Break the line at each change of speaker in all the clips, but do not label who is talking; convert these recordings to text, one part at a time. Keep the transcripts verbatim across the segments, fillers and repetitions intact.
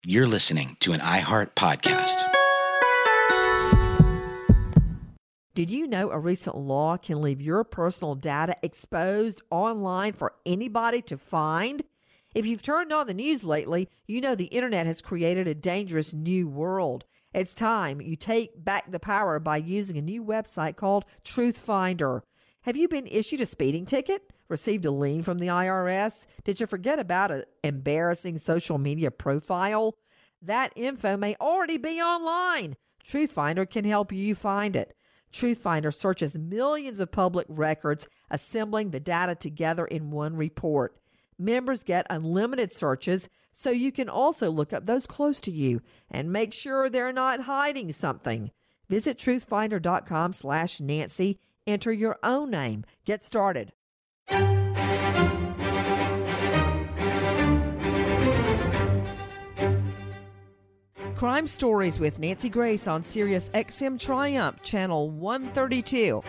You're listening to an iHeart podcast.
Did you know a recent law can leave your personal data exposed online for anybody to find? If you've turned on the news lately, you know the internet has created a dangerous new world. It's time you take back the power by using a new website called Truth Finder. Have you been issued a speeding ticket? Received a lien from the I R S? Did you forget about an embarrassing social media profile? That info may already be online. Truth Finder can help you find it. Truth Finder searches millions of public records, assembling the data together in one report. Members get unlimited searches, so you can also look up those close to you and make sure they're not hiding something. Visit truthfinder.com slash Nancy. Enter your own name. Get started. Crime Stories with Nancy Grace on Sirius X M Triumph, Channel one thirty-two.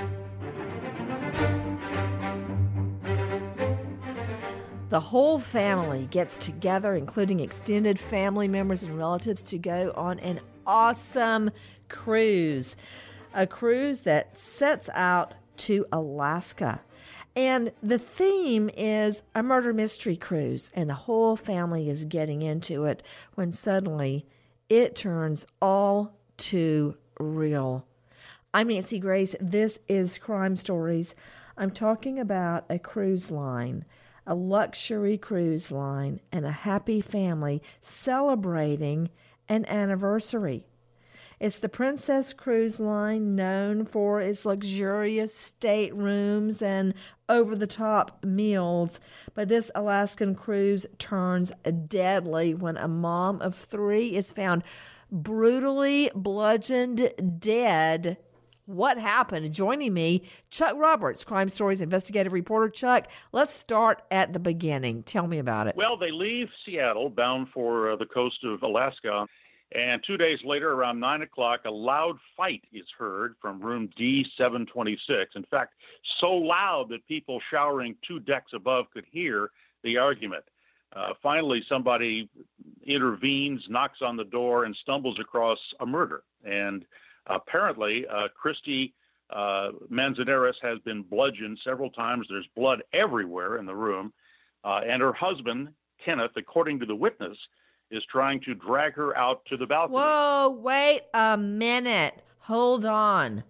The whole family gets together, including extended family members and relatives, to go on an awesome cruise. A cruise that sets out to Alaska. And the theme is a murder mystery cruise, and the whole family is getting into it when suddenly it turns all too real. I'm Nancy Grace. This is Crime Stories. I'm talking about a cruise line, a luxury cruise line, and a happy family celebrating an anniversary. It's the Princess Cruise Line, known for its luxurious staterooms and over-the-top meals. But this Alaskan cruise turns deadly when a mom of three is found brutally bludgeoned dead. What happened? Joining me, Chuck Roberts, Crime Stories investigative reporter. Chuck, let's start at the beginning. Tell me about it.
Well, they leave Seattle bound for uh, the coast of Alaska. And two days later, around nine o'clock, a loud fight is heard from room D seven twenty-six. In fact, so loud that people showering two decks above could hear the argument. Uh, finally, somebody intervenes, knocks on the door, and stumbles across a murder. And apparently, uh, Christy uh, Manzanares has been bludgeoned several times. There's blood everywhere in the room. Uh, and her husband, Kenneth, according to the witness, is trying to drag her out to the balcony.
Whoa, wait a minute. Hold on.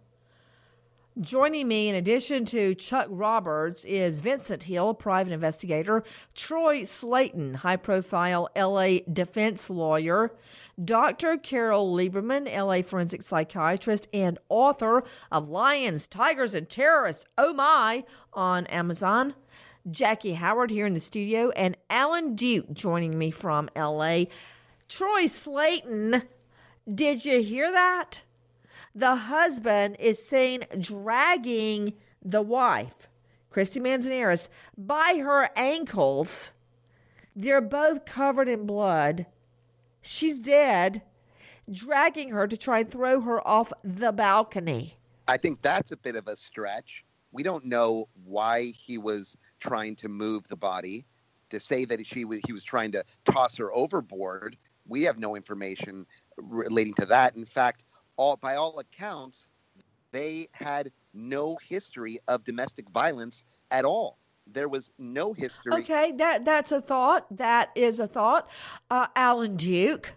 Joining me, in addition to Chuck Roberts, is Vincent Hill, private investigator, Troy Slayton, high-profile L A defense lawyer, Doctor Carol Lieberman, L A forensic psychiatrist, and author of Lions, Tigers, and Terrorists, Oh My, on Amazon, Jackie Howard here in the studio, and Alan Duke joining me from L A. Troy Slayton, did you hear that? The husband is seen dragging the wife, Christy Manzanares, by her ankles. They're both covered in blood. She's dead, dragging her to try and throw her off the balcony.
I think that's a bit of a stretch. We don't know why he was trying to move the body. To say that she was, he was trying to toss her overboard, we have no information relating to that. In fact, all by all accounts, they had no history of domestic violence at all. There was no history.
Okay, that that's a thought. That is a thought. Uh, Alan Duke,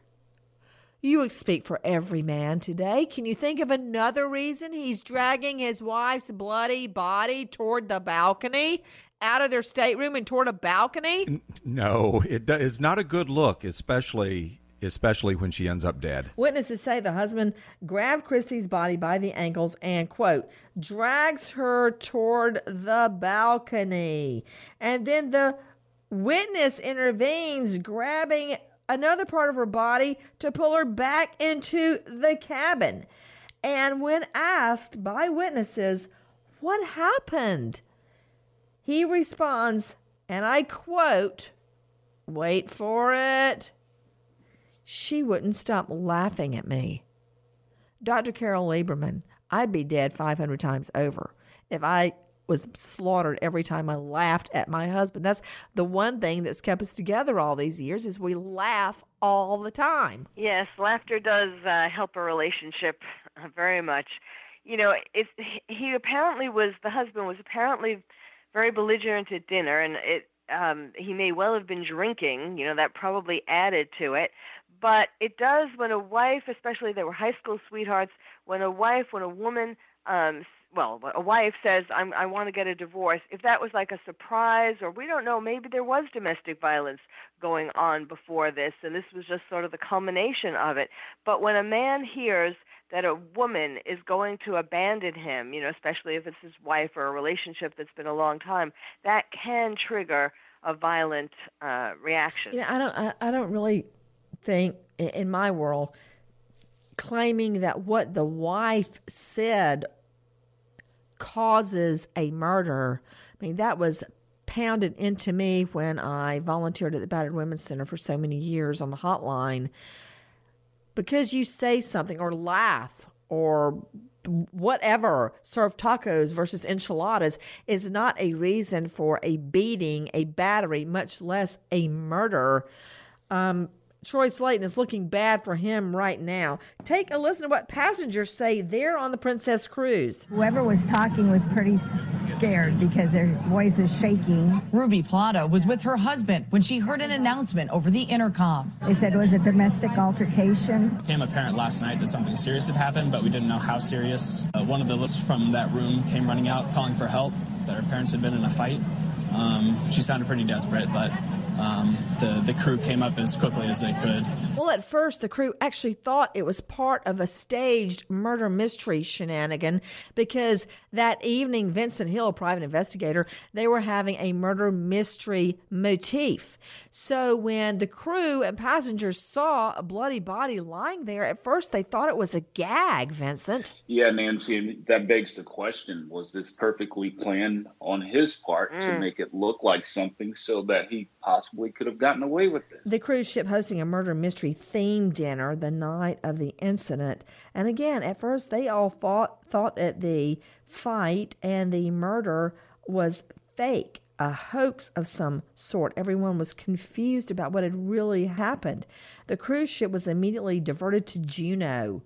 you speak for every man today. Can you think of another reason he's dragging his wife's bloody body toward the balcony, out of their stateroom and toward a balcony?
No, it is not a good look, especially especially when she ends up dead.
Witnesses say the husband grabbed Christy's body by the ankles and, quote, drags her toward the balcony. And then the witness intervenes, grabbing another part of her body to pull her back into the cabin. And when asked by witnesses, what happened? He responds, and I quote, wait for it, she wouldn't stop laughing at me. Doctor Carol Lieberman, I'd be dead five hundred times over if I was slaughtered every time I laughed at my husband. That's the one thing that's kept us together all these years, is we laugh all the time.
Yes, laughter does uh, help a relationship uh, very much. You know, it, he apparently was, the husband was apparently very belligerent at dinner, and it um, he may well have been drinking. You know, that probably added to it. But it does when a wife, especially they were high school sweethearts, when a wife, when a woman, um, well, a wife says, I'm, I want to get a divorce, if that was like a surprise, or we don't know, maybe there was domestic violence going on before this, and this was just sort of the culmination of it. But when a man hears that a woman is going to abandon him, you know, especially if it's his wife or a relationship that's been a long time, that can trigger a violent uh, reaction.
You know, I don't, I, I don't really think, in my world, claiming that what the wife said causes a murder. I mean, that was pounded into me when I volunteered at the Battered Women's Center for so many years on the hotline. Because you say something or laugh or whatever, serve tacos versus enchiladas, is not a reason for a beating, a battery, much less a murder. Um, Troy Slaten is looking bad for him right now. Take a listen to what passengers say there on the Princess Cruise.
Whoever was talking was pretty scared because their voice was shaking.
Ruby Plata was with her husband when she heard an announcement over the intercom.
They said it was a domestic altercation.
It became apparent last night that something serious had happened, but we didn't know how serious. Uh, one of the lists from that room came running out, calling for help, that her parents had been in a fight. Um, she sounded pretty desperate, but Um, the, the crew came up as quickly as they could.
Well, at first, the crew actually thought it was part of a staged murder mystery shenanigan because that evening, Vincent Hill, a private investigator, they were having a murder mystery motif. So when the crew and passengers saw a bloody body lying there, at first they thought it was a gag, Vincent.
Yeah, Nancy, and that begs the question, was this perfectly planned on his part mm. to make it look like something so that he possibly could have gotten away with this?
The cruise ship hosting a murder mystery themed dinner the night of the incident. And again, at first they all thought, thought that the fight and the murder was fake, a hoax of some sort. Everyone was confused about what had really happened. The cruise ship was immediately diverted to Juneau.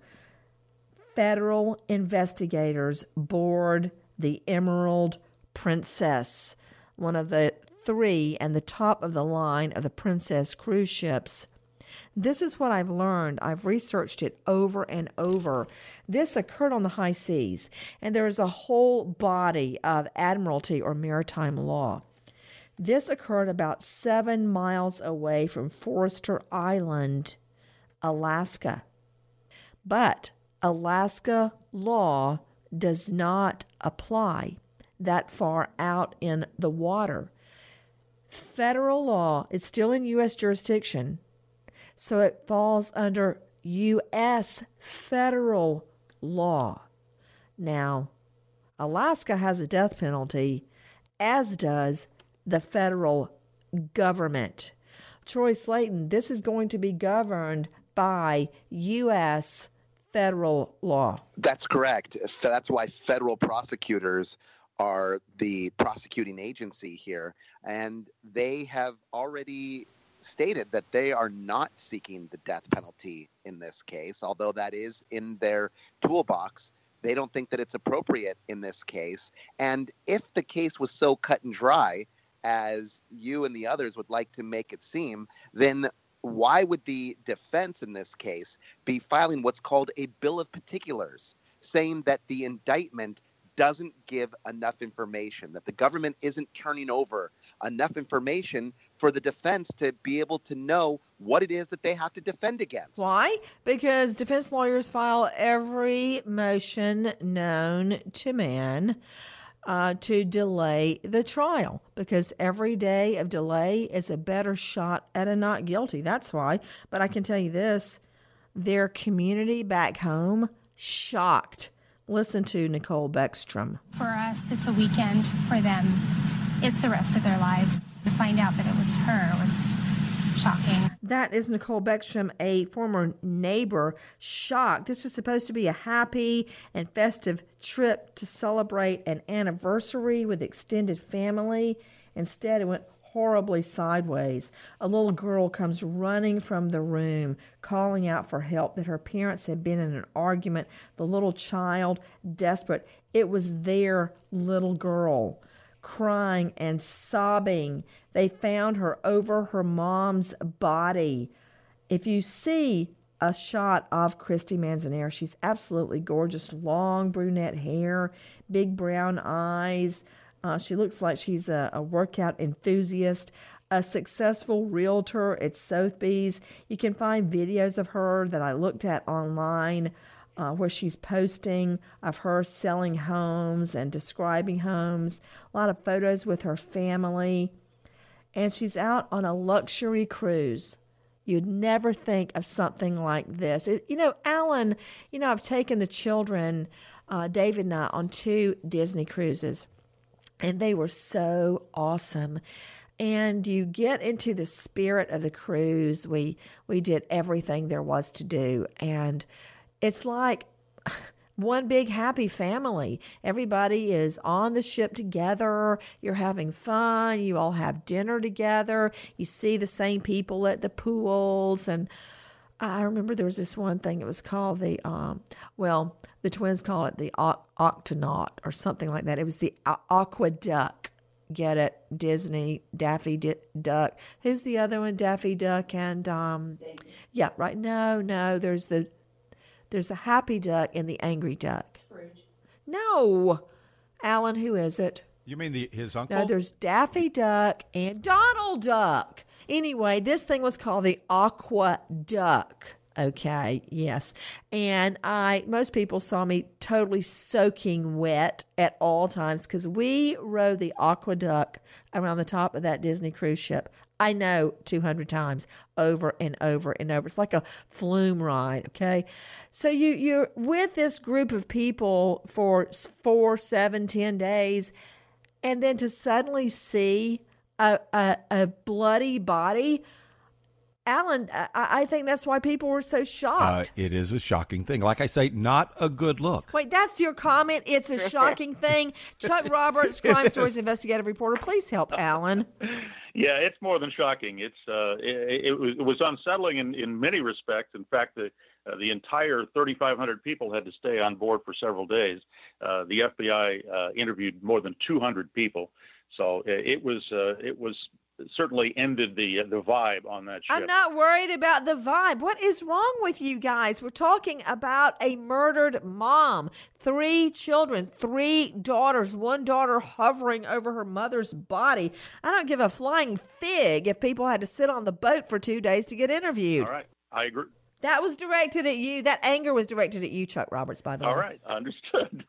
Federal investigators board the Emerald Princess, one of the three and the top of the line of the Princess cruise ships. This is what I've learned. I've researched it over and over. This occurred on the high seas, and there is a whole body of admiralty or maritime law. This occurred about seven miles away from Forester Island, Alaska. But Alaska law does not apply that far out in the water. Federal law is still in U S jurisdiction, so it falls under U S federal law. Now, Alaska has a death penalty, as does the federal government. Troy Slaten, this is going to be governed by U S federal law.
That's correct. That's why federal prosecutors are the prosecuting agency here, and they have already stated that they are not seeking the death penalty in this case, although that is in their toolbox. They don't think that it's appropriate in this case. And if the case was so cut and dry as you and the others would like to make it seem, then why would the defense in this case be filing what's called a bill of particulars, saying that the indictment doesn't give enough information, that the government isn't turning over enough information for the defense to be able to know what it is that they have to defend against?
Why? Because defense lawyers file every motion known to man uh, to delay the trial, because every day of delay is a better shot at a not guilty. That's why. But I can tell you this, their community back home, shocked. Listen to Nicole Beckstrom.
For us, it's a weekend. For them, it's the rest of their lives. To find out that it was her was
Shocking.
That is Nicole Beckstrom, a former neighbor, shocked. This was supposed to be a happy and festive trip to celebrate an anniversary with extended family. Instead, it went horribly sideways. A little girl comes running from the room, calling out for help that her parents had been in an argument. The little child, desperate. It was their little girl, crying and sobbing. They found her over her mom's body. If you see a shot of Christy Manzanera, she's absolutely gorgeous. Long brunette hair, big brown eyes. Uh, she looks like she's a, a workout enthusiast, a successful realtor at Sotheby's. You can find videos of her that I looked at online uh, where she's posting of her selling homes and describing homes, a lot of photos with her family. And she's out on a luxury cruise. You'd never think of something like this. It, you know, Alan, you know, I've taken the children, uh, David and I, on two Disney cruises. And they were so awesome. And you get into the spirit of the cruise. We we did everything there was to do. And it's like one big happy family. Everybody is on the ship together. You're having fun. You all have dinner together. You see the same people at the pools. And I remember there was this one thing. It was called the, um, well, the twins call it the o- Octonaut or something like that. It was the uh, Aqueduct. Get it? Disney, Daffy D- Duck. Who's the other one? Daffy Duck and, um, yeah, right. No, no. There's the, there's the Happy Duck and the Angry Duck. Scrooge. No. Alan, who is it?
You mean the his uncle?
No, there's Daffy Duck and Donald Duck. Anyway, this thing was called the Aqueduct. Okay, yes. And I, most people saw me totally soaking wet at all times because we rode the Aqueduct around the top of that Disney cruise ship. I know, two hundred times over and over and over. It's like a flume ride, okay? So you, you're with this group of people for four, seven, ten days, and then to suddenly see a, a, a bloody body, Alan, I, I think that's why people were so shocked.
Uh, it is a shocking thing. Like I say, not a good look.
Wait, that's your comment? It's a shocking thing? Chuck Roberts, Crime Stories investigative reporter. Please help Alan.
Yeah, it's more than shocking. It's uh, it, it, was, it was unsettling in, in many respects. In fact, the uh, the entire thirty-five hundred people had to stay on board for several days. Uh, the F B I uh, interviewed more than two hundred people, so it was uh, it was. certainly ended the the vibe on that ship.
I'm not worried about the vibe. What is wrong with you guys? We're talking about a murdered mom, three children, three daughters, one daughter hovering over her mother's body. I don't give a flying fig if people had to sit on the boat for two days to get interviewed.
All right, I agree.
That was directed at you. That anger was directed at you, Chuck Roberts, by the
All
way.
All right, understood.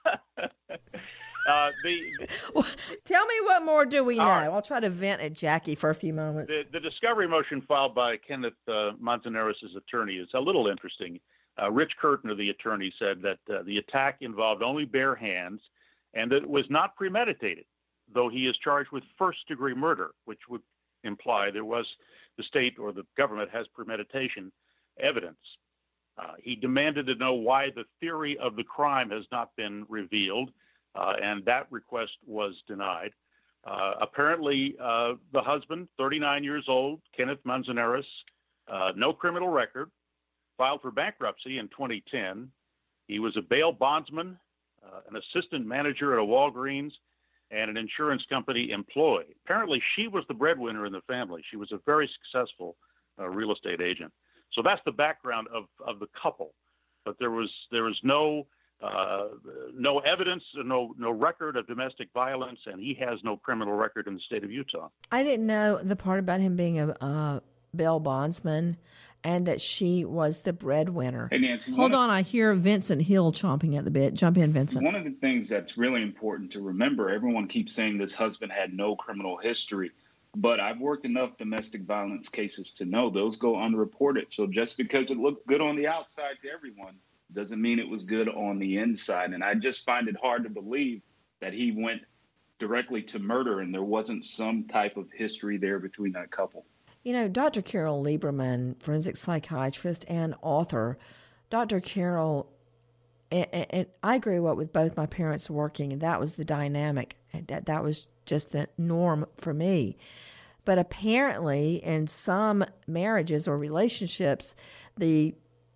Uh, the,
well, tell me what more do we know?
Right.
I'll try to vent at Jackie for a few moments.
The, the discovery motion filed by Kenneth uh, Manzanares' attorney is a little interesting. Uh, Rich Curtin, the attorney, said that uh, the attack involved only bare hands and that it was not premeditated, though he is charged with first-degree murder, which would imply there was the state or the government has premeditation evidence. Uh, he demanded to know why the theory of the crime has not been revealed. Uh, and that request was denied. Uh, apparently, uh, the husband, thirty-nine years old, Kenneth Manzanares, uh, no criminal record, filed for bankruptcy in twenty ten. He was a bail bondsman, uh, an assistant manager at a Walgreens, and an insurance company employee. Apparently, she was the breadwinner in the family. She was a very successful uh, real estate agent. So that's the background of, of the couple. But there was there was no Uh, no evidence, no no record of domestic violence, and he has no criminal record in the state of Utah.
I didn't know the part about him being a uh, bail bondsman and that she was the breadwinner.
Hey, Nancy,
Hold on,
of,
I hear Vincent Hill chomping at the bit. Jump in, Vincent.
One of the things that's really important to remember, everyone keeps saying this husband had no criminal history, but I've worked enough domestic violence cases to know those go unreported. So just because it looked good on the outside to everyone doesn't mean it was good on the inside. And I just find it hard to believe that he went directly to murder and there wasn't some type of history there between that couple.
You know, Doctor Carol Lieberman, forensic psychiatrist and author, Doctor Carol, and, and I grew up with both my parents working, and that was the dynamic. That that was just the norm for me. But apparently, in some marriages or relationships, the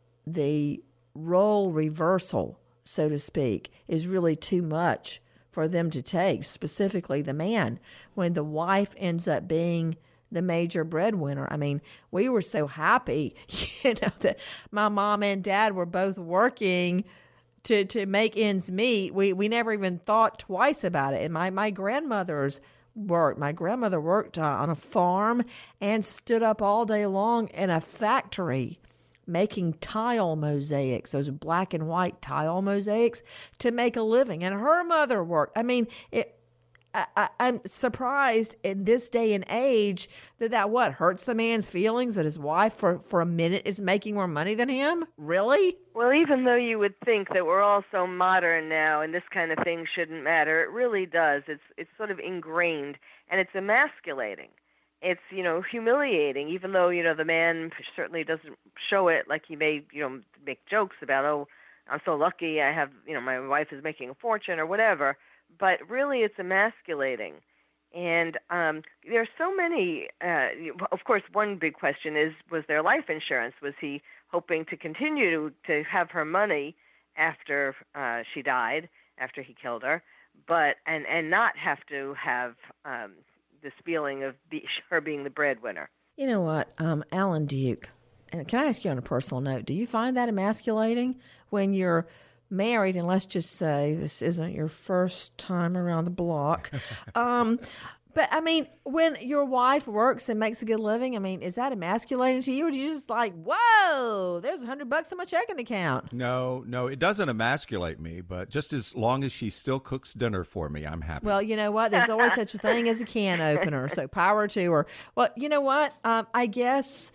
the role reversal, so to speak, is really too much for them to take, specifically the man, when the wife ends up being the major breadwinner. I mean, we were so happy, you know, that my mom and dad were both working to to make ends meet. We we never even thought twice about it. And my, my grandmother's worked. My grandmother worked uh, on a farm and stood up all day long in a factory making tile mosaics, those black and white tile mosaics, to make a living. And her mother worked. I mean, it. I, I, I'm surprised in this day and age that that what hurts the man's feelings that his wife for, for a minute is making more money than him? Really?
Well, even though you would think that we're all so modern now and this kind of thing shouldn't matter, it really does. It's it's sort of ingrained, and it's emasculating. It's, you know, humiliating, even though, you know, the man certainly doesn't show it, like he may, you know, make jokes about, oh, I'm so lucky I have, you know, my wife is making a fortune or whatever. But really, it's emasculating. And um, there are so many, uh, of course, one big question is, was there life insurance? Was he hoping to continue to, to have her money after uh, she died, after he killed her, but and, and not have to have um, this feeling of be, her being the breadwinner?
You know what, um, Alan Duke, and can I ask you on a personal note, do you find that emasculating when you're married, and let's just say this isn't your first time around the block. Um, but, I mean, when your wife works and makes a good living, I mean, is that emasculating to you? Or do you just like, whoa, there's a hundred bucks in my checking account?
No, no, it doesn't emasculate me, but just as long as she still cooks dinner for me, I'm happy.
Well, you know what? There's always such a thing as a can opener, so power to her. Well, you know what? Um, I guess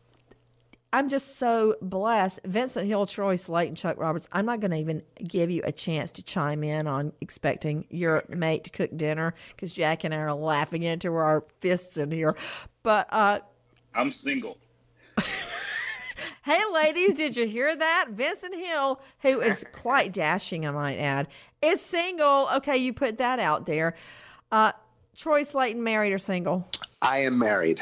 I'm just so blessed. Vincent Hill, Troy Slate, Chuck Roberts, I'm not going to even give you a chance to chime in on expecting your mate to cook dinner because Jack and I are laughing into our fists in here. But uh,
I'm single.
Hey, ladies, did you hear that? Vincent Hill, who is quite dashing, I might add, is single. Okay, you put that out there. Uh, Troy Slayton, married or single?
I am married.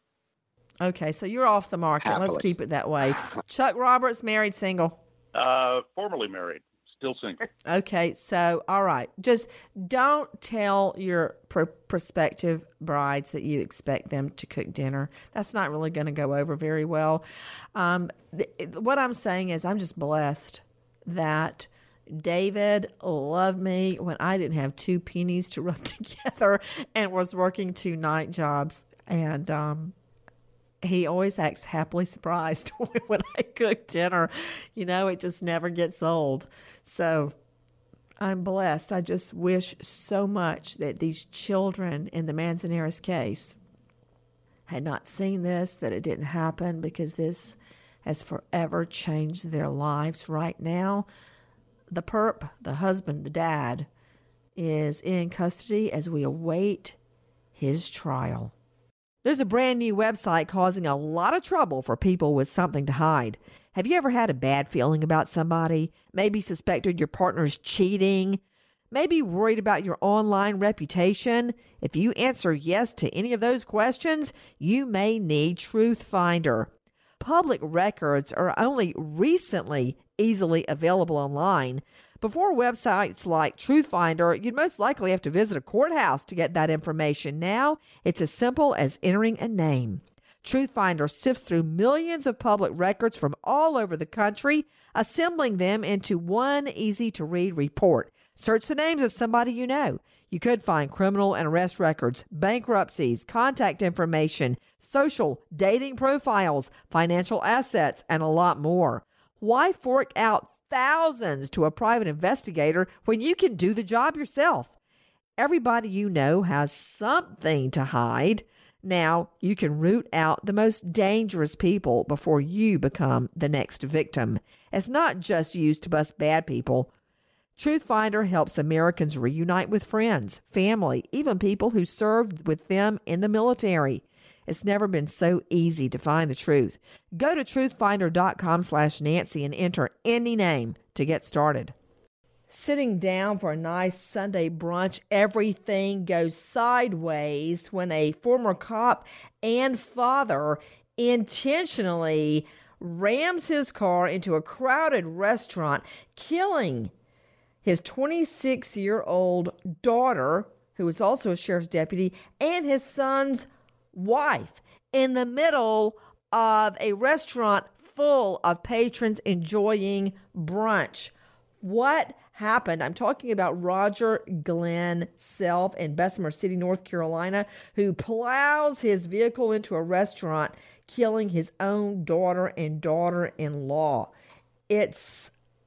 Okay, so you're off the market.
Happily.
Let's keep it that way. Chuck Roberts, married, single?
Uh, formerly married, still single.
Okay, so, all right. Just don't tell your pr- prospective brides that you expect them to cook dinner. That's not really going to go over very well. Um, th- what I'm saying is I'm just blessed that David loved me when I didn't have two pennies to rub together and was working two night jobs. And, um, he always acts happily surprised when I cook dinner. You know, it just never gets old. So I'm blessed. I just wish so much that these children in the Manzanares case had not seen this, that it didn't happen, because this has forever changed their lives. Right now, the perp, the husband, the dad, is in custody as we await his trial. There's a brand new website causing a lot of trouble for people with something to hide. Have you ever had a bad feeling about somebody? Maybe suspected your partner's cheating? Maybe worried about your online reputation? If you answer yes to any of those questions, you may need TruthFinder. Public records are only recently easily available online. Before websites like TruthFinder, you'd most likely have to visit a courthouse to get that information. Now, it's as simple as entering a name. TruthFinder sifts through millions of public records from all over the country, assembling them into one easy-to-read report. Search the names of somebody you know. You could find criminal and arrest records, bankruptcies, contact information, social, dating profiles, financial assets, and a lot more. Why fork out thousands to a private investigator when you can do the job yourself? Everybody you know has something to hide. Now you can root out the most dangerous people before you become the next victim. It's not just used to bust bad people. TruthFinder helps Americans reunite with friends, family, even people who served with them in the military. It's never been so easy to find the truth. Go to truthfinder.com slash Nancy and enter any name to get started. Sitting down for a nice Sunday brunch, everything goes sideways when a former cop and father intentionally rams his car into a crowded restaurant, killing his twenty-six-year-old daughter, who is also a sheriff's deputy, and his son's wife in the middle of a restaurant full of patrons enjoying brunch. What happened? I'm talking about Roger Glenn Self in Bessemer City, North Carolina, who plows his vehicle into a restaurant, killing his own daughter and daughter-in-law. It's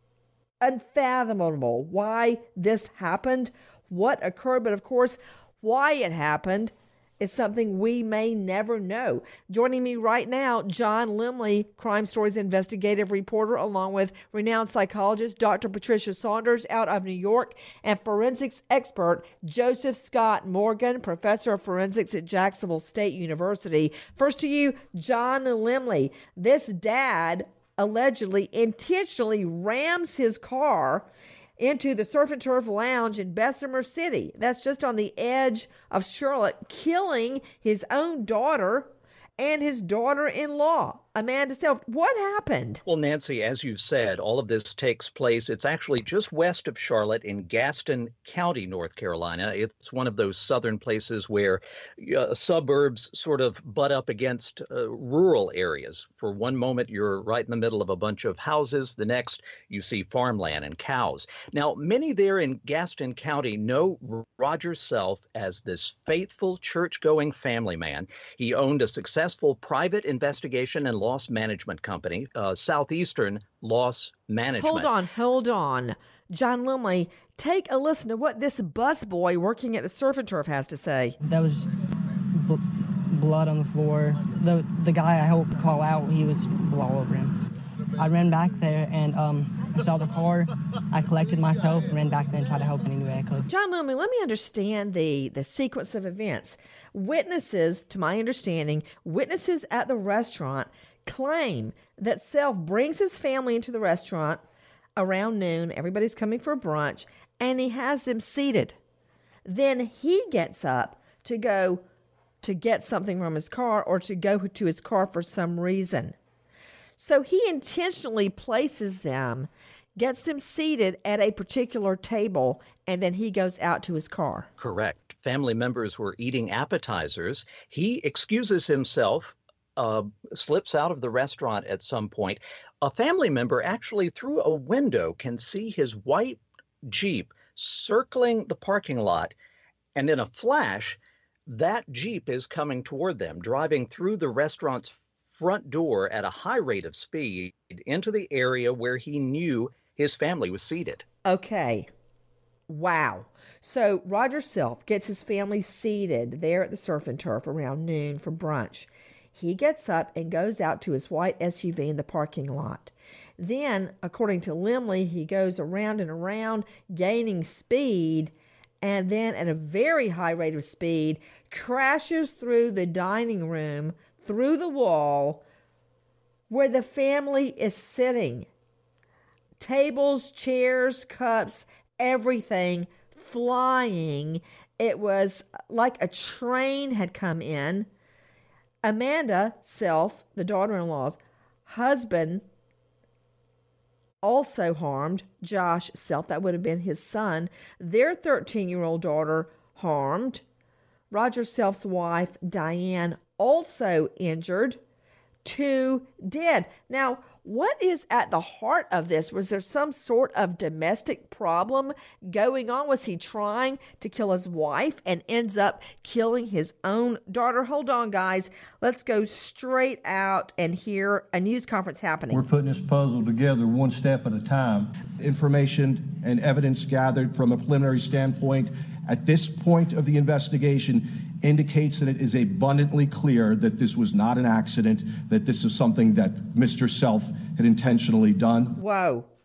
unfathomable why this happened, what occurred, but of course, why it happened is something we may never know. Joining me right now, John Lemley, Crime Stories investigative reporter, along with renowned psychologist Doctor Patricia Saunders out of New York, and forensics expert Joseph Scott Morgan, professor of forensics at Jacksonville State University. First to you, John Lemley. This dad allegedly intentionally rams his car into the Surf and Turf Lounge in Bessemer City. That's just on the edge of Charlotte, killing his own daughter and his daughter-in-law, Amanda Self. What happened?
Well, Nancy, as you said, all of this takes place. It's actually just west of Charlotte in Gaston County, North Carolina. It's one of those southern places where uh, suburbs sort of butt up against uh, rural areas. For one moment, you're right in the middle of a bunch of houses. The next, you see farmland and cows. Now, many there in Gaston County know Roger Self as this faithful church-going family man. He owned a successful private investigation and loss management company, uh, Southeastern Loss Management.
Hold on, hold on. John Lemley, take a listen to what this busboy working at the Surf and Turf has to say.
There was bl- blood on the floor. The the guy I helped call out, he was blood all over him. I ran back there and um, I saw the car. I collected myself and ran back there and tried to help in any way I could.
John Lemley, let me understand the, the sequence of events. Witnesses, to my understanding, witnesses at the restaurant claim that Self brings his family into the restaurant around noon. Everybody's coming for brunch, and he has them seated. Then he gets up to go to get something from his car or to go to his car for some reason. So he intentionally places them, gets them seated at a particular table, and then he goes out to his car.
Correct. Family members were eating appetizers. He excuses himself, uh, slips out of the restaurant at some point. A family member actually through a window can see his white Jeep circling the parking lot, and in a flash, that Jeep is coming toward them, driving through the restaurant's front door at a high rate of speed into the area where he knew his family was seated.
Okay. Wow. So Roger Self gets his family seated there at the Surf and Turf around noon for brunch. He gets up and goes out to his white S U V in the parking lot. Then, according to Lemley, he goes around and around, gaining speed, and then at a very high rate of speed, crashes through the dining room, through the wall, where the family is sitting. Tables, chairs, cups, everything flying. It was like a train had come in. Amanda Self, the daughter-in-law's husband, also harmed. Josh Self, that would have been his son. Their thirteen-year-old daughter harmed. Roger Self's wife, Diane, also injured. Two dead. Now, what is at the heart of this? Was there some sort of domestic problem going on? Was he trying to kill his wife and ends up killing his own daughter? Hold on, guys. Let's go straight out and hear a news conference happening.
We're putting this puzzle together one step at a time. Information and evidence gathered from a preliminary standpoint at this point of the investigation indicates that it is abundantly clear that this was not an accident, that this is something that Mister Self had intentionally done.
Whoa.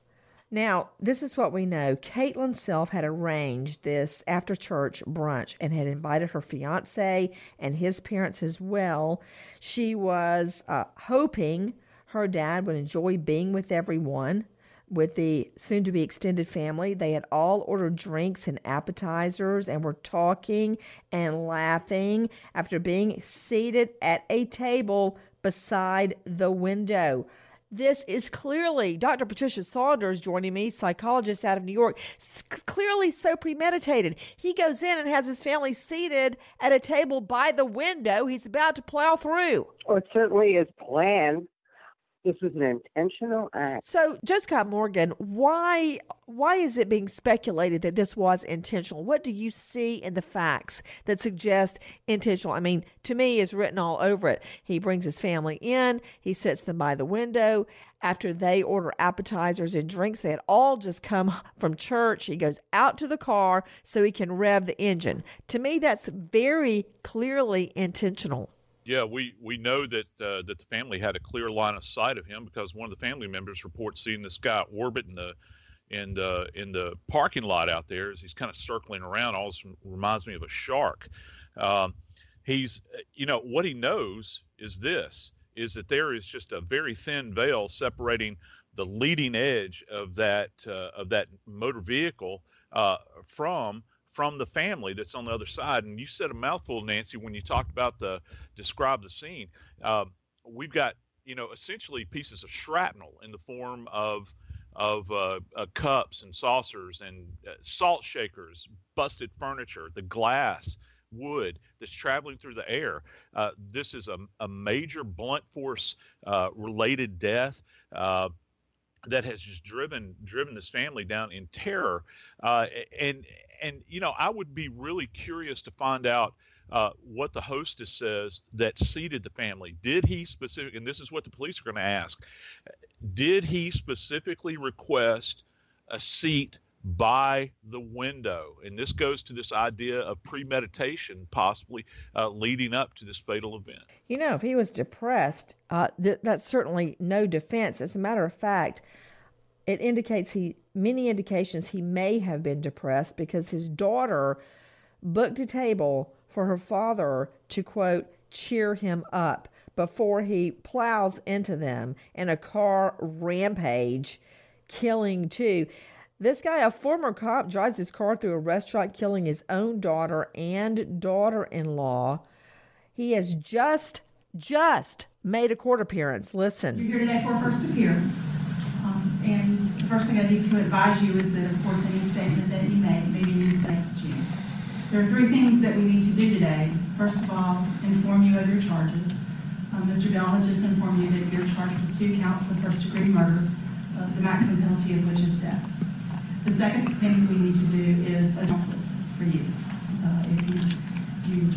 Now, this is what we know. Caitlin Self had arranged this after church brunch and had invited her fiance and his parents as well. She was uh, hoping her dad would enjoy being with everyone, with the soon-to-be extended family. They had all ordered drinks and appetizers and were talking and laughing after being seated at a table beside the window. This is clearly, Doctor Patricia Saunders joining me, psychologist out of New York, clearly so premeditated. He goes in and has his family seated at a table by the window. He's about to plow through.
Well, it certainly is planned. This was an intentional act.
So, Joe Scott Morgan, why why is it being speculated that this was intentional? What do you see in the facts that suggest intentional? I mean, to me, it's written all over it. He brings his family in. He sits them by the window. After they order appetizers and drinks, they had all just come from church. He goes out to the car so he can rev the engine. To me, that's very clearly intentional.
Yeah, we, we know that uh, that the family had a clear line of sight of him because one of the family members reports seeing this guy orbit in the in the in the parking lot out there as he's kind of circling around. Almost reminds me of a shark. Um, he's you know what he knows is this is that there is just a very thin veil separating the leading edge of that uh, of that motor vehicle uh, from. from the family that's on the other side. And you said a mouthful, Nancy, when you talked about the, describe the scene. Um, we've got, you know, essentially pieces of shrapnel in the form of, of uh, uh, cups and saucers and uh, salt shakers, busted furniture, the glass, wood that's traveling through the air. Uh, this is a, a major blunt force uh, related death. Uh, that has just driven driven this family down in terror. Uh, and, and you know, I would be really curious to find out uh, what the hostess says that seated the family. Did he specific, and this is what the police are going to ask, did he specifically request a seat by the window? And this goes to this idea of premeditation, possibly uh, leading up to this fatal event.
You know, if he was depressed, uh, th- that's certainly no defense. As a matter of fact, it indicates he, many indications he may have been depressed because his daughter booked a table for her father to, quote, cheer him up before he plows into them in a car rampage, killing two. This guy, a former cop, drives his car through a restaurant, killing his own daughter and daughter-in-law. He has just, just made a court appearance. Listen.
You're here today for a first appearance. Um, and the first thing I need to advise you is that, of course, any statement that you make may be used against you. There are three things that we need to do today. First of all, inform you of your charges. Um, Mister Bell has just informed you that you're charged with two counts of first-degree murder, uh, the maximum penalty of which is death. The second thing we need to do is a counsel for you. Uh, if you, you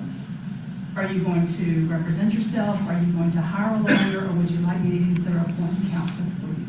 uh, are you going to represent yourself? Are you going to hire a lawyer, or would you like me to consider appointing counsel for you?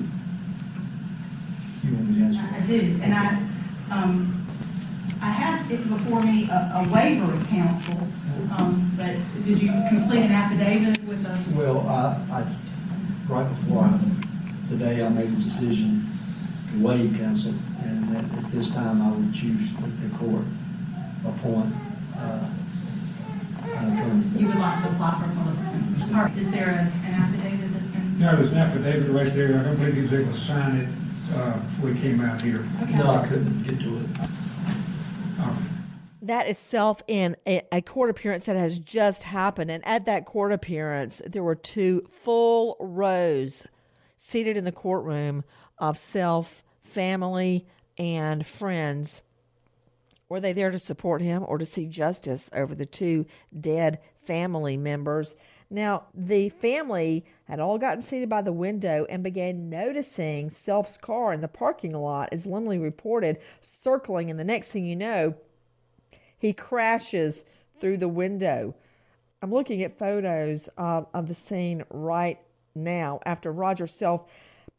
You want me to answer?
I, I do, and I, um, I have it before me a, a waiver of counsel. Um, but did you complete an affidavit with a?
Well, I, I right before I, today I made a decision to waive counsel, and at, at this time I would choose that the court appoint uh, an attorney.
You would like to apply for a public defender. All right. Is there a, an affidavit that's been?
No, there's an affidavit right there. I don't believe he was able to sign it uh, before he came out here.
Okay.
No, I couldn't get to it.
Oh.
That is self in a, a court appearance that has just happened. And at that court appearance, there were two full rows seated in the courtroom of Self, family, and friends. Were they there to support him or to see justice over the two dead family members? Now, the family had all gotten seated by the window and began noticing Self's car in the parking lot, as Lemley reported, circling. And the next thing you know, he crashes through the window. I'm looking at photos of, of the scene right now after Roger Self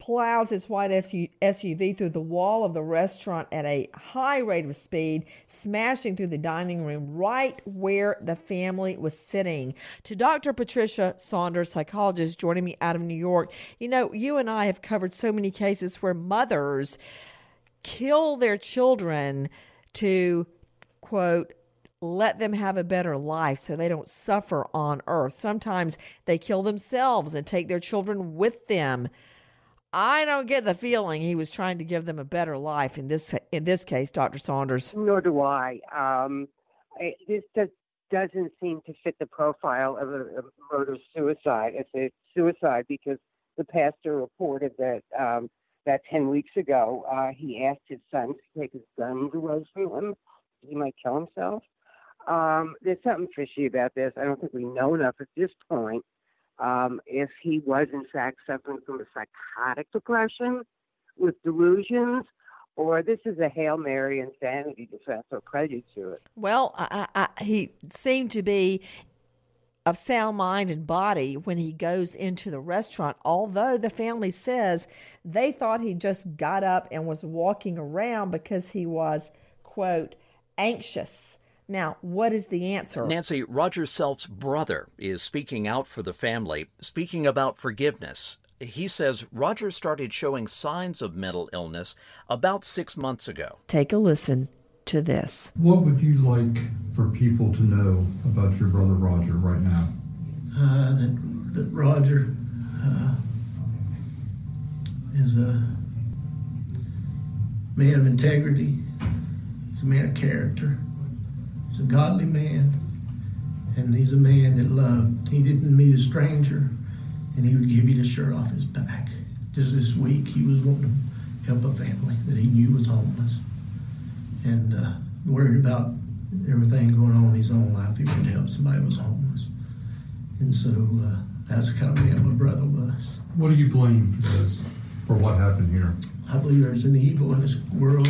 plows his white S U V through the wall of the restaurant at a high rate of speed, smashing through the dining room right where the family was sitting. To Doctor Patricia Saunders, psychologist joining me out of New York, you know, you and I have covered so many cases where mothers kill their children to, quote, let them have a better life so they don't suffer on earth. Sometimes they kill themselves and take their children with them. I don't get the feeling he was trying to give them a better life in this in this case, Doctor Saunders.
Nor do I. Um, it, this does, doesn't seem to fit the profile of a, a murder-suicide. It's a suicide because the pastor reported that um, that ten weeks ago uh, he asked his son to take his guns away from him. He might kill himself. Um, there's something fishy about this. I don't think we know enough at this point um, if he was in fact suffering from a psychotic depression with delusions, or this is a Hail Mary insanity defense or prejudice to it.
Well, I, I, he seemed to be of sound mind and body when he goes into the restaurant, although the family says they thought he just got up and was walking around because he was, quote, anxious. Now, what is the answer?
Nancy, Roger Self's brother is speaking out for the family, speaking about forgiveness. He says Roger started showing signs of mental illness about six months ago.
Take a listen to this.
What would you like for people to know about your brother Roger right now?
Uh, that, that Roger uh, is a man of integrity. He's a man of character. He's a godly man, and he's a man that loved. He didn't meet a stranger, and he would give you the shirt off his back. Just this week, he was wanting to help a family that he knew was homeless, and uh, worried about everything going on in his own life. He wanted to help somebody who was homeless, and so uh, that's the kind of man my brother was.
What do you blame for this, for what happened here?
I believe there's an evil in this world.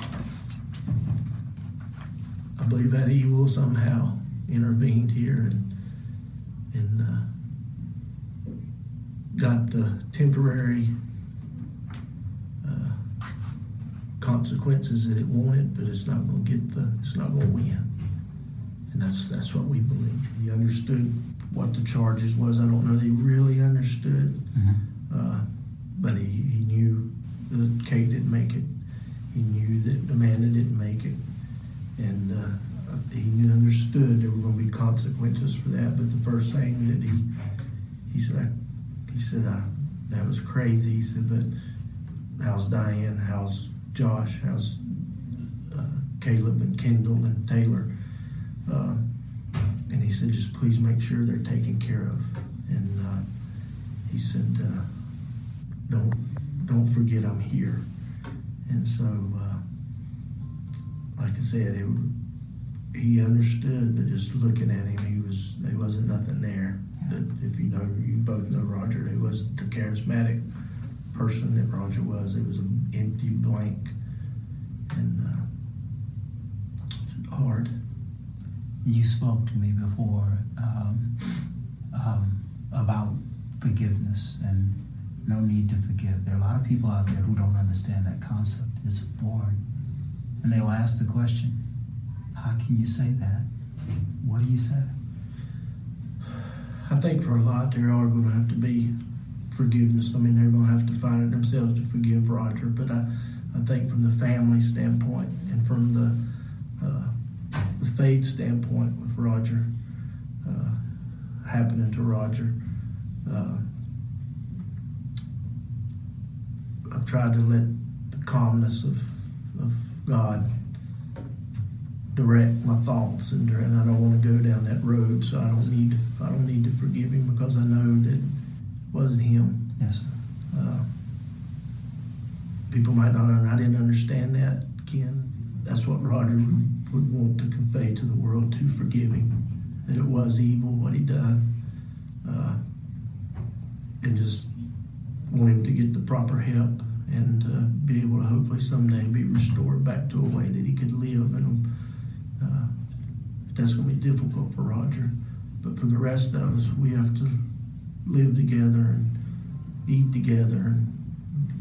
I believe that evil somehow intervened here and and uh, got the temporary uh, consequences that it wanted, but it's not going to get the, it's not going to win. And that's that's what we believe. He understood what the charges was. I don't know that he really understood, mm-hmm. uh, but he, he knew that Kate didn't make it. He knew that Amanda didn't make it. And uh, he understood there were going to be consequences for that. But the first thing that he he said, I, he said, I, that was crazy. He said, but how's Diane? How's Josh? How's uh, Caleb and Kendall and Taylor? Uh, and he said, just please make sure they're taken care of. And uh, he said, uh, don't don't forget I'm here. And so. Uh, Like I said, it, he understood, but just looking at him, he was there wasn't nothing there. But if you know, you both know Roger, he wasn't the charismatic person that Roger was. It was an empty blank, and uh, hard.
You spoke to me before um, um, about forgiveness and no need to forgive. There are a lot of people out there who don't understand that concept. It's foreign. And they'll ask the question, how can you say that? What do you say?
I think for a lot, there are going to have to be forgiveness. I mean, they're going to have to find it themselves to forgive Roger. But I, I think from the family standpoint and from the, uh, the faith standpoint with Roger, uh, happening to Roger, uh, I've tried to let the calmness of, of God direct my thoughts, and, and I don't want to go down that road. So I don't need to, I don't need to forgive him because I know that it wasn't him.
Yes, sir.
Uh, people might not. I didn't understand that, Ken. That's what Roger would, would want to convey to the world, to forgive him, that it was evil what he done, uh, and just want him to get the proper help and uh, be able to hopefully someday be restored back to a way that he could live. And uh, that's going to be difficult for Roger. But for the rest of us, we have to live together and eat together and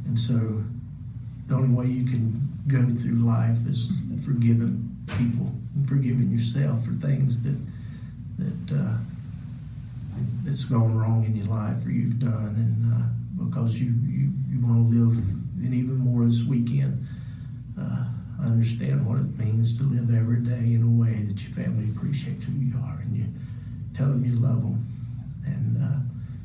And so the only way you can go through life is forgiving people and forgiving yourself for things that that uh, that's gone wrong in your life or you've done, and uh, because you, you, you want to live, and even more this weekend, uh, I understand what it means to live every day in a way that your family appreciates who you are, and you tell them you love them, and uh,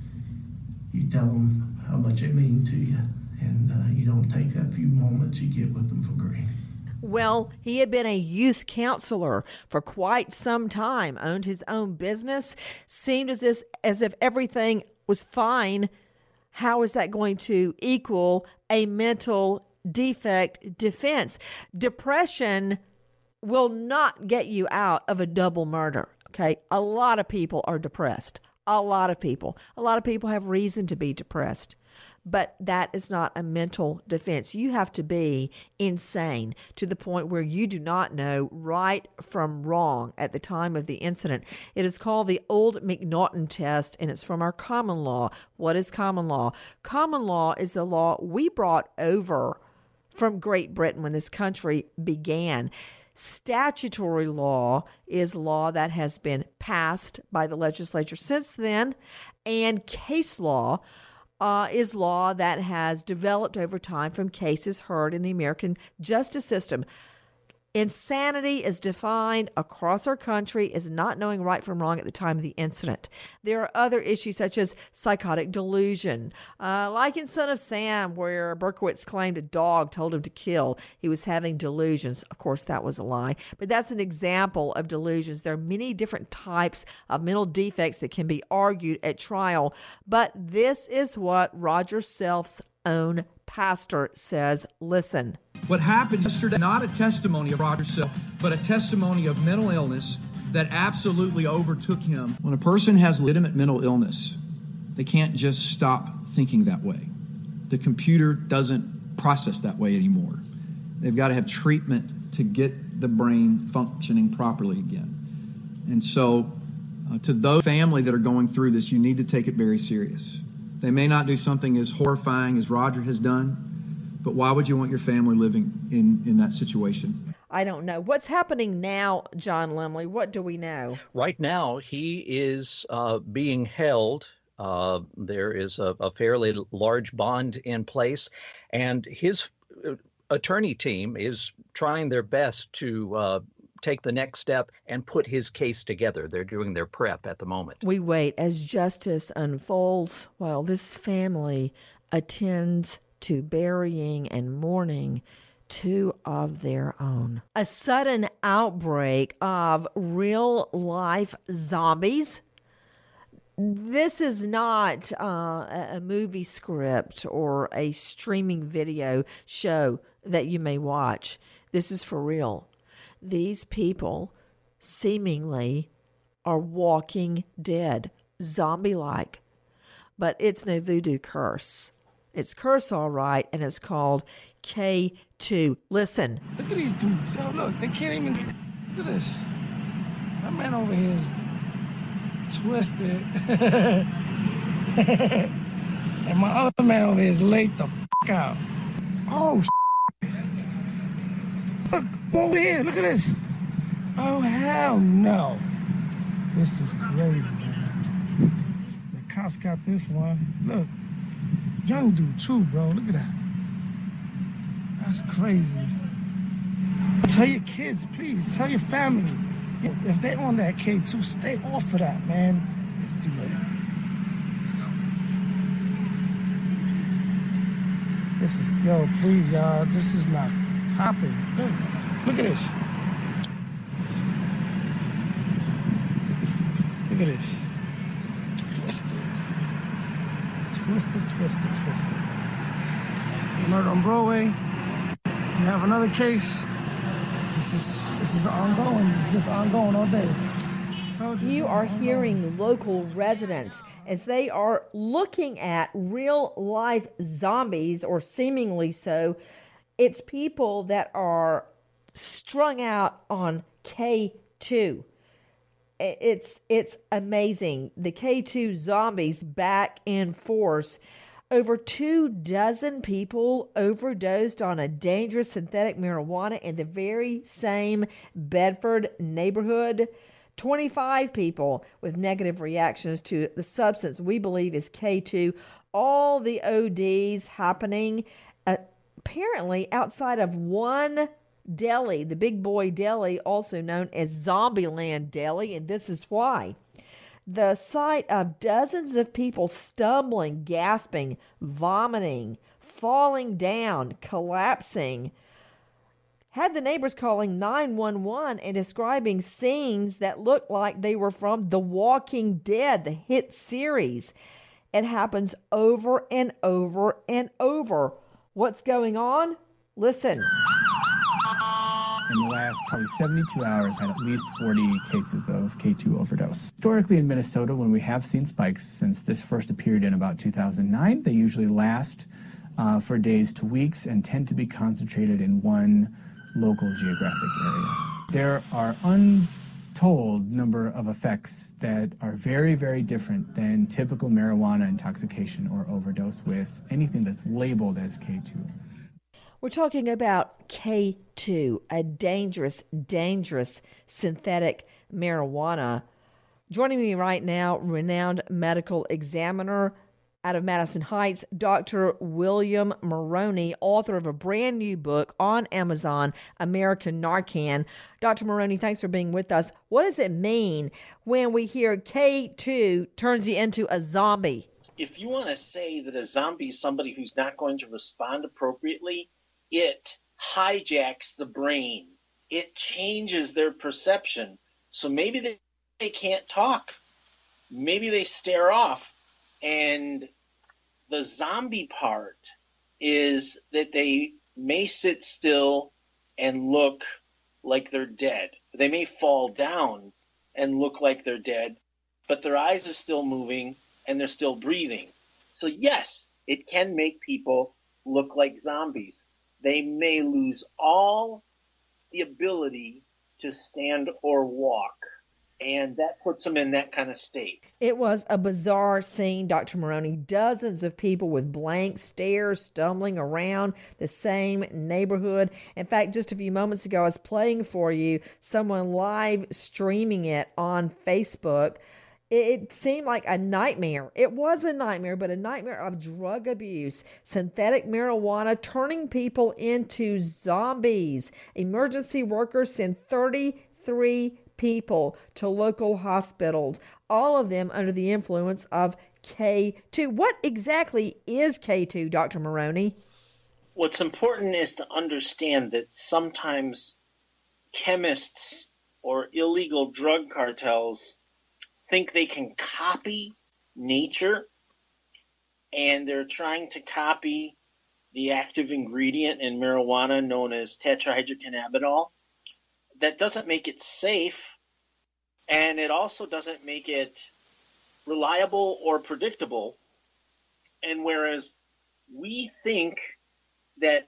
you tell them how much it means to you, and uh, you don't take that few moments you get with them for granted.
Well, he had been a youth counselor for quite some time, owned his own business, seemed as if, as if everything was fine. How is that going to equal a mental defect defense? Depression will not get you out of a double murder, okay? A lot of people are depressed. A lot of people. A lot of people have reason to be depressed. But that is not a mental defense. You have to be insane to the point where you do not know right from wrong at the time of the incident. It is called the Old McNaughton test, and it's from our common law. What is common law? Common law is the law we brought over from Great Britain when this country began. Statutory law is law that has been passed by the legislature since then, and case law Uh, is law that has developed over time from cases heard in the American justice system. Insanity is defined across our country as not knowing right from wrong at the time of the incident. There are other issues such as psychotic delusion, uh, like in Son of Sam, where Berkowitz claimed a dog told him to kill. He was having delusions. Of course, that was a lie, but that's an example of delusions. There are many different types of mental defects that can be argued at trial, but this is what Roger Self's own pastor says. Listen.
What happened yesterday, not a testimony of Roger Self, but a testimony of mental illness that absolutely overtook him. When a person has legitimate mental illness, they can't just stop thinking that way. The computer doesn't process that way anymore. They've got to have treatment to get the brain functioning properly again. And so uh, to those family that are going through this, you need to take it very serious. They may not do something as horrifying as Roger has done, but why would you want your family living in, in that situation?
I don't know. What's happening now, John Lemley? What do we know?
Right now, he is uh, being held. Uh, there is a, a fairly large bond in place, and his attorney team is trying their best to uh, take the next step and put his case together. They're doing their prep at the moment.
We wait as justice unfolds while this family attends to burying and mourning two of their own. A sudden outbreak of real-life zombies. This is not uh, a movie script or a streaming video show that you may watch. This is for real. These people seemingly are walking dead, zombie-like. But it's no voodoo curse. It's curse all right, and it's called K two. Listen.
Look at these dudes. Yo, look, they can't even... Look at this. That man over here is twisted. And my other man over here is laid the f*** out. Oh, shit. Look, over here. Look at this. Oh, hell no. This is crazy, man. The cops got this one. Look. Young dude, too, bro. Look at that. That's crazy. Tell your kids, please. Tell your family. If they're on that K two, stay off of that, man. Let's do this. This is, yo, please, y'all. This is not popping. Look, look at this. Look at this. Twisted. Twisted, twisted, twisted. Murder on Broadway. You have another case. This is this is ongoing. It's just ongoing all day.
You, you are hearing local residents as they are looking at real life zombies, or seemingly so. It's people that are strung out on K two. It's it's amazing. The K two zombies back in force. Over two dozen people overdosed on a dangerous synthetic marijuana in the very same Bedford neighborhood. twenty-five people with negative reactions to the substance we believe is K two. All the O Ds happening uh, apparently outside of one deli, the Big Boy Deli, also known as Zombieland Deli, and this is why. The sight of dozens of people stumbling, gasping, vomiting, falling down, collapsing, had the neighbors calling nine one one and describing scenes that looked like they were from The Walking Dead, the hit series. It happens over and over and over. What's going on? Listen.
In the last probably seventy-two hours, had at least forty cases of K two overdose. Historically in Minnesota, when we have seen spikes since this first appeared in about two thousand nine, they usually last uh, for days to weeks and tend to be concentrated in one local geographic area. There are untold number of effects that are very, very different than typical marijuana intoxication or overdose with anything that's labeled as K two.
We're talking about K two, a dangerous, dangerous synthetic marijuana. Joining me right now, renowned medical examiner out of Madison Heights, Doctor William Maroney, author of a brand new book on Amazon, American Narcan. Doctor Maroney, thanks for being with us. What does it mean when we hear K two turns you into a zombie?
If you want to say that a zombie is somebody who's not going to respond appropriately, it hijacks the brain. It changes their perception. So maybe they, they can't talk. Maybe they stare off. And the zombie part is that they may sit still and look like they're dead. They may fall down and look like they're dead, but their eyes are still moving and they're still breathing. So yes, it can make people look like zombies. They may lose all the ability to stand or walk, and that puts them in that kind of state.
It was a bizarre scene, Doctor Maroney. Dozens of people with blank stares stumbling around the same neighborhood. In fact, just a few moments ago, I was playing for you someone live streaming it on Facebook. It seemed like a nightmare. It was a nightmare, but a nightmare of drug abuse, synthetic marijuana turning people into zombies. Emergency workers sent thirty-three people to local hospitals, all of them under the influence of K two. What exactly is K two, Doctor Maroney?
What's important is to understand that sometimes chemists or illegal drug cartels think they can copy nature, and they're trying to copy the active ingredient in marijuana known as tetrahydrocannabinol. That doesn't make it safe, and it also doesn't make it reliable or predictable. And whereas we think that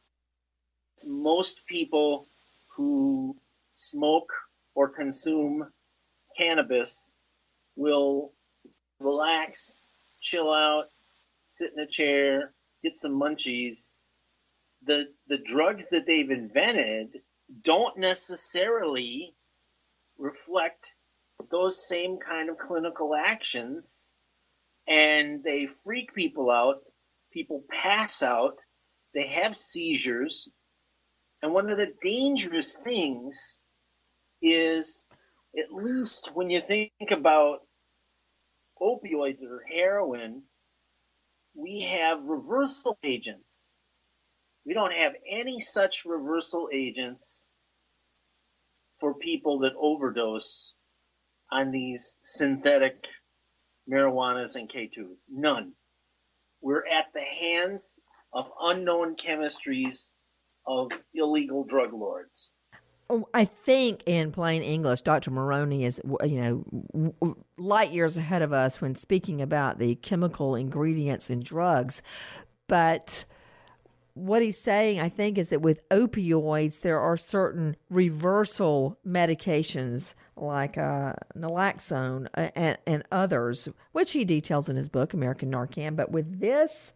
most people who smoke or consume cannabis will relax, chill out, sit in a chair, get some munchies. The the drugs that they've invented don't necessarily reflect those same kind of clinical actions, and they freak people out. People pass out. They have seizures. And one of the dangerous things is, at least when you think about opioids or heroin, we have reversal agents. We don't have any such reversal agents for people that overdose on these synthetic marijuanas and K twos. None. We're at the hands of unknown chemistries of illegal drug lords.
I think in plain English, Doctor Maroney is, you know, light years ahead of us when speaking about the chemical ingredients in drugs. But what he's saying, I think, is that with opioids, there are certain reversal medications like uh, naloxone and, and others, which he details in his book, American Narcan. But with this,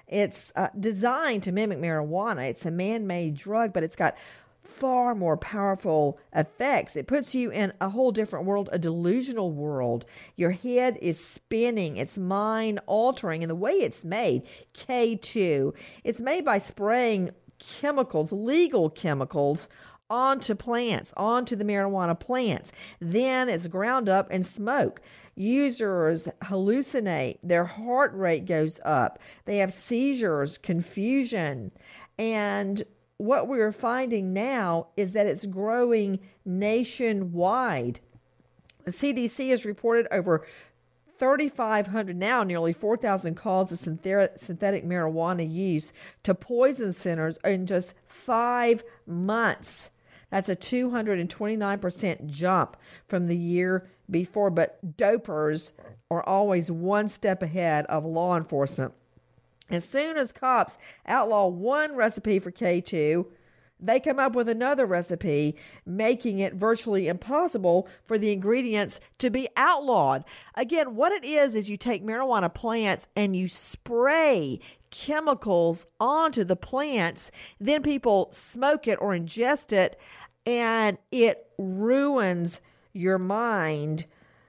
It's uh, designed to mimic marijuana. It's a man-made drug, but it's got far more powerful effects. It puts you in a whole different world, a delusional world. Your head is spinning. It's mind altering. And the way it's made, K two, it's made by spraying chemicals, legal chemicals, onto plants, onto the marijuana plants. Then it's ground up and smoked. Users hallucinate. Their heart rate goes up. They have seizures, confusion. And what we're finding now is that it's growing nationwide. The C D C has reported over thirty-five hundred, now nearly four thousand calls of synthetic, synthetic marijuana use to poison centers in just five months. That's a two hundred twenty-nine percent jump from the year before, but dopers are always one step ahead of law enforcement. As soon as cops outlaw one recipe for K two, they come up with another recipe, making it virtually impossible for the ingredients to be outlawed. Again, what it is is you take marijuana plants and you spray chemicals onto the plants, then people smoke it or ingest it, and it ruins your mind.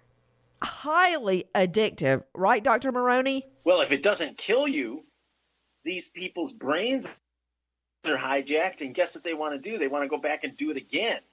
Highly addictive, right, Doctor Maroney?
Well, if it doesn't kill you, these people's brains are hijacked, and guess what they want to do? They want to go back and do it again.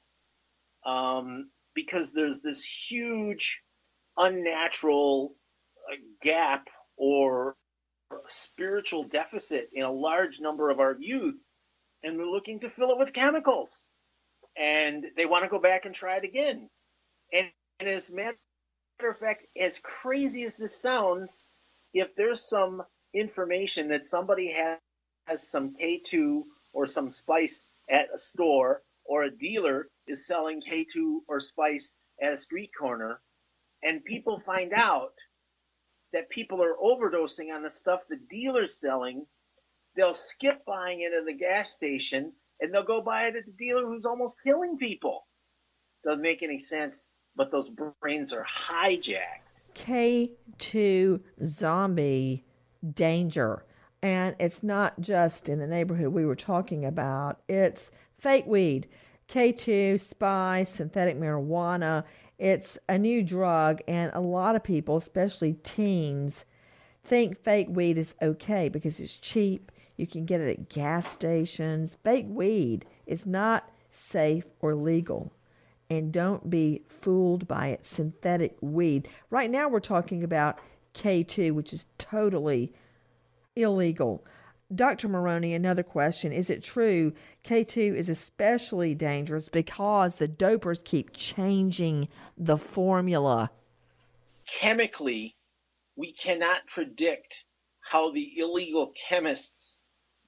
Um, because there's this huge unnatural uh, gap or spiritual deficit in a large number of our youth, and they're looking to fill it with chemicals. And they want to go back and try it again. And, and as a matter of fact, as crazy as this sounds, if there's some information that somebody has, has some K two or some spice at a store, or a dealer is selling K two or spice at a street corner, and people find out that people are overdosing on the stuff the dealer's selling, they'll skip buying it at the gas station and they'll go buy it at the dealer who's almost killing people. Doesn't make any sense, but those brains are hijacked.
K two zombie danger. And it's not just in the neighborhood we were talking about. It's fake weed, K two, spice, synthetic marijuana. It's a new drug, and a lot of people, especially teens, think fake weed is okay because it's cheap. You can get it at gas stations. Fake weed is not safe or legal. And don't be fooled by it. Synthetic weed. Right now we're talking about K two, which is totally illegal. Doctor Maroney, another question. Is it true K two is especially dangerous because the dopers keep changing the formula?
Chemically, we cannot predict how the illegal chemists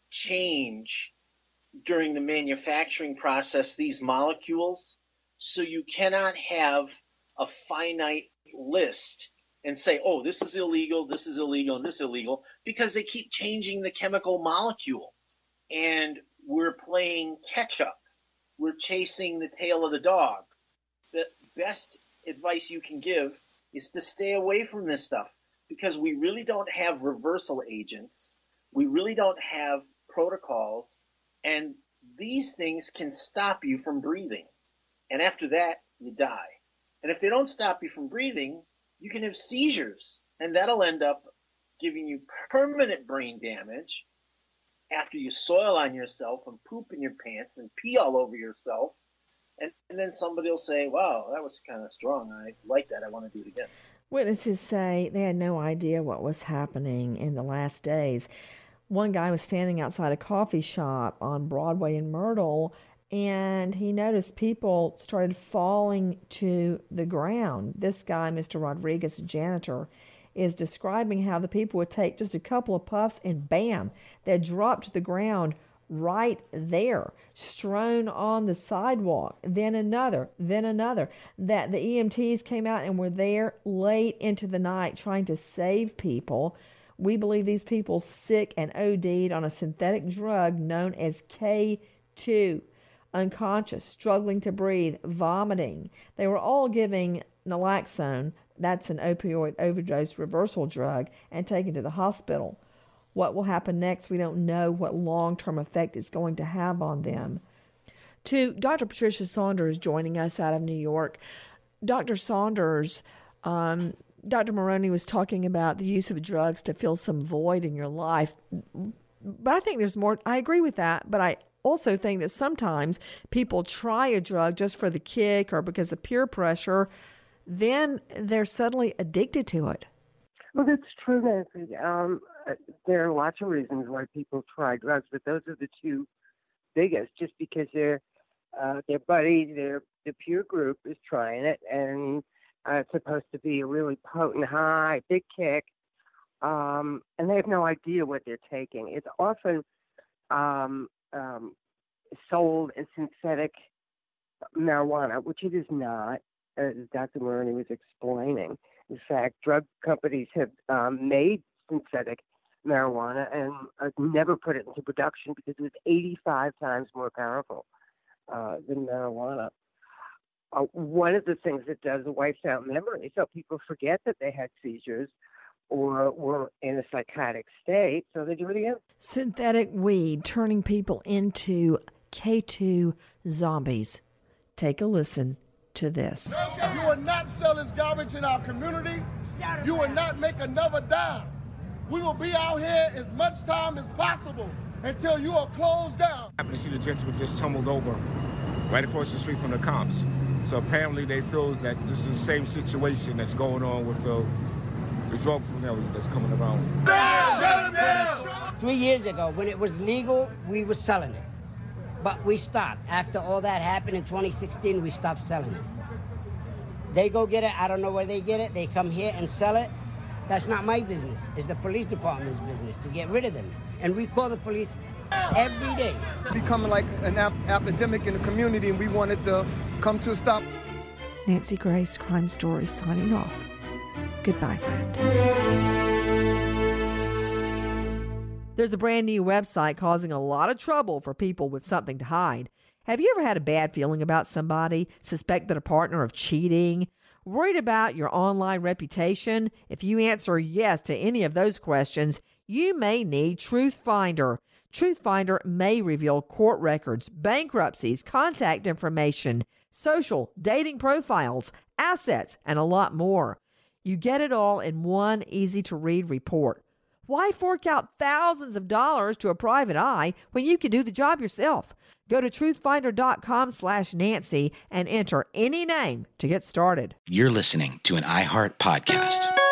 change during the manufacturing process these molecules. So you cannot have a finite list and say, oh, this is illegal, this is illegal, and this is illegal, because they keep changing the chemical molecule. And we're playing catch up. We're chasing the tail of the dog. The best advice you can give is to stay away from this stuff, because we really don't have reversal agents. We really don't have protocols. And these things can stop you from breathing. And after that, you die. And if they don't stop you from breathing, you can have seizures, and that'll end up giving you permanent brain damage after you soil on yourself and poop in your pants and pee all over yourself. And, and then somebody will say, wow, that was kind of strong. I like that. I want to do it again.
Witnesses say they had no idea what was happening in the last days. One guy was standing outside a coffee shop on Broadway in Myrtle, and he noticed people started falling to the ground. This guy, Mister Rodriguez, a janitor, is describing how the people would take just a couple of puffs and bam, they'd drop to the ground right there, strewn on the sidewalk, then another, then another. That the E M Ts came out and were there late into the night trying to save people. We believe these people sick and O D'd on a synthetic drug known as K two. Unconscious, struggling to breathe, vomiting. They were all giving naloxone, that's an opioid overdose reversal drug, and taken to the hospital. what will happen next. We don't know what long-term effect it's going to have on them. To Doctor Patricia Saunders joining us out of New York. Doctor Saunders, um, Doctor Maroney was talking about the use of drugs to fill some void in your life. But I think there's more. I agree with that. But I also think that sometimes people try a drug just for the kick or because of peer pressure. Then they're suddenly addicted to it.
Well, that's true, Nancy. Um, there are lots of reasons why people try drugs, but those are the two biggest, just because they're uh, their buddies, their the peer group is trying it, and uh, it's supposed to be a really potent high, big kick, um, and they have no idea what they're taking. It's often um, um, sold as synthetic marijuana, which it is not, as Doctor Maroney was explaining. In fact, drug companies have um, made synthetic marijuana and uh, never put it into production because it was eighty-five times more powerful uh, than marijuana. Uh, one of the things it does is wipes out memory, so people forget that they had seizures or were in a psychotic state, so they do it again.
Synthetic weed turning people into K two zombies. Take a listen to this.
You will not sell this garbage in our community. You will not make another dime. We will be out here as much time as possible until you are closed down.
I happened to see the gentleman just tumbled over right across the street from the cops. So apparently they feel that this is the same situation that's going on with the, the drug familiar that's coming around.
Three years ago, when it was legal, we were selling it. But we stopped. After all that happened in twenty sixteen, we stopped selling it. They go get it. I don't know where they get it. They come here and sell it. That's not my business. It's the police department's business to get rid of them. And we call the police every day.
Becoming like an ap- epidemic in the community, and we wanted to come to a stop.
Nancy Grace, Crime Story, signing off. Goodbye, friend. There's a brand new website causing a lot of trouble for people with something to hide. Have you ever had a bad feeling about somebody, suspected a partner of cheating, worried about your online reputation? If you answer yes to any of those questions, you may need Truth Finder. Truth Finder may reveal court records, bankruptcies, contact information, social, dating profiles, assets, and a lot more. You get it all in one easy-to-read report. Why fork out thousands of dollars to a private eye when you can do the job yourself? Go to truthfinder.com slash Nancy and enter any name to get started.
You're listening to an iHeart podcast.